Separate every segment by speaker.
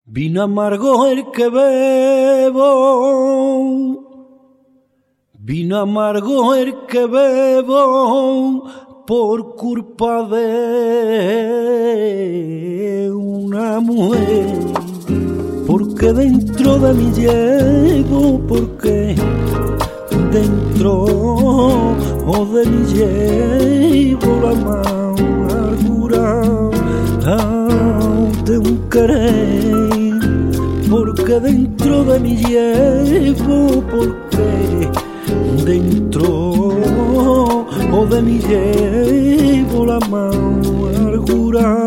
Speaker 1: Vino amargo el que bebo, vino amargo el que bebo por culpa de una mujer, porque dentro de mí llevo, porque dentro de mí llevo la amargura de un querer, porque dentro de mí llevo, porque dentro de mí llevo la amargura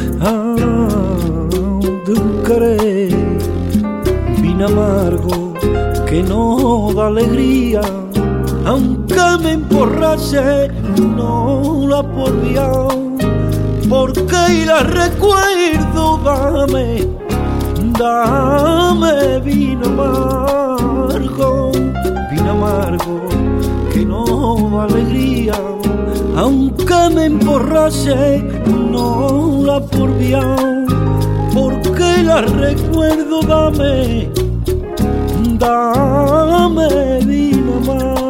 Speaker 1: de un querer, vino amargo que no da alegría, aunque me emborrache no la por bien, porque la recuerdo, dame vino amargo que no da alegría, aunque me emborrache no la por bien, porque la recuerdo, dame vino amargo.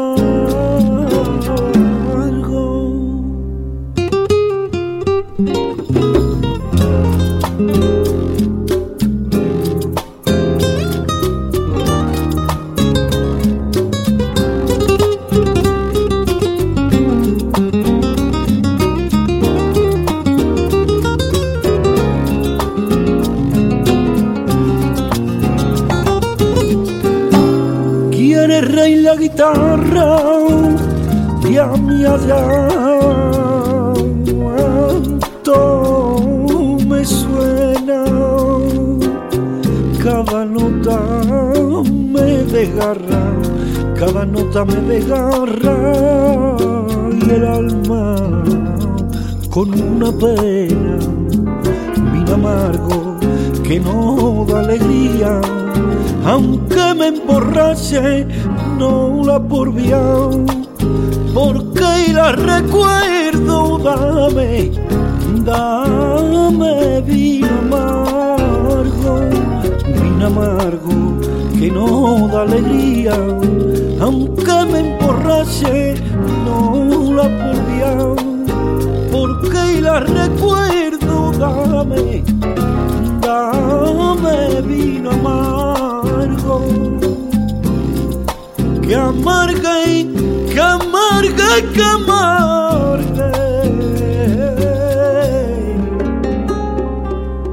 Speaker 1: El rey la guitarra y a mí allá me suena, cada nota me desgarra, cada nota me desgarra, y el alma con una pena, vino amargo que no da alegría, aunque me emborrache no la por bien, porque la recuerdo, dame vino amargo que no da alegría, aunque me emborrache no la por bien, porque la recuerdo, dame vino amargo que amarga y que amarga y que amarga.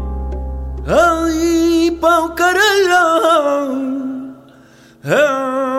Speaker 1: Ay, pau carela.